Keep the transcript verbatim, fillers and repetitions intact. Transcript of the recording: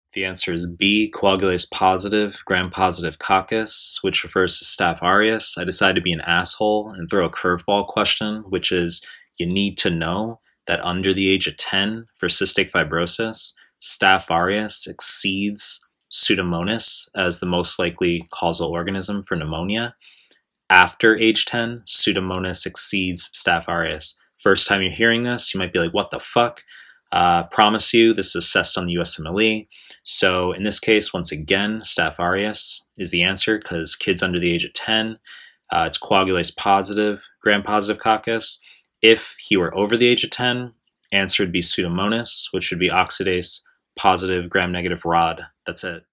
The answer is B, coagulase positive, gram-positive coccus, which refers to Staph aureus. I decided to be an asshole and throw a curveball question, which is you need to know that under the age of ten, for cystic fibrosis, Staph aureus exceeds Pseudomonas as the most likely causal organism for pneumonia. After age ten, Pseudomonas exceeds Staph aureus. First time you're hearing this, you might be like, what the fuck? Uh, promise you, this is assessed on the U S M L E. So in this case, once again, Staph aureus is the answer because kids under the age of ten, uh, it's coagulase positive, gram-positive coccus. If he were over the age of ten, answer would be Pseudomonas, which would be oxidase positive, gram-negative rod. That's it.